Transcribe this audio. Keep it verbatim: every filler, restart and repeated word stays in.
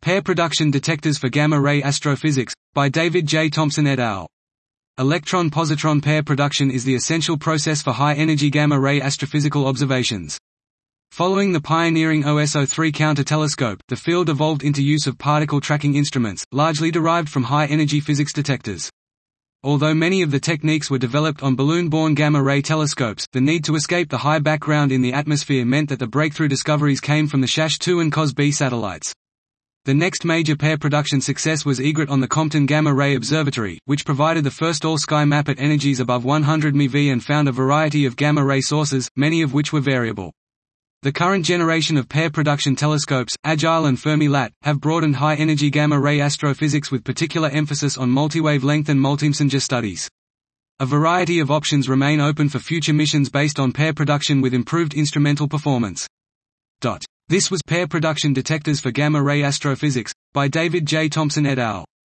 Pair production detectors for gamma-ray astrophysics, by David J. Thompson et al. Electron-positron pair production is the essential process for high-energy gamma-ray astrophysical observations. Following the pioneering O S O three counter-telescope, the field evolved into use of particle tracking instruments, largely derived from high-energy physics detectors. Although many of the techniques were developed on balloon-borne gamma-ray telescopes, the need to escape the high background in the atmosphere meant that the breakthrough discoveries came from the SHASH two and COS B satellites. The next major pair production success was Egret on the Compton Gamma Ray Observatory, which provided the first all-sky map at energies above one hundred MeV and found a variety of gamma-ray sources, many of which were variable. The current generation of pair production telescopes, Agile and Fermi-Lat, have broadened high-energy gamma-ray astrophysics with particular emphasis on multi-wavelength and multimessenger studies. A variety of options remain open for future missions based on pair production with improved instrumental performance. This was Pair Production Detectors for Gamma-Ray Astrophysics, by David J. Thompson et al.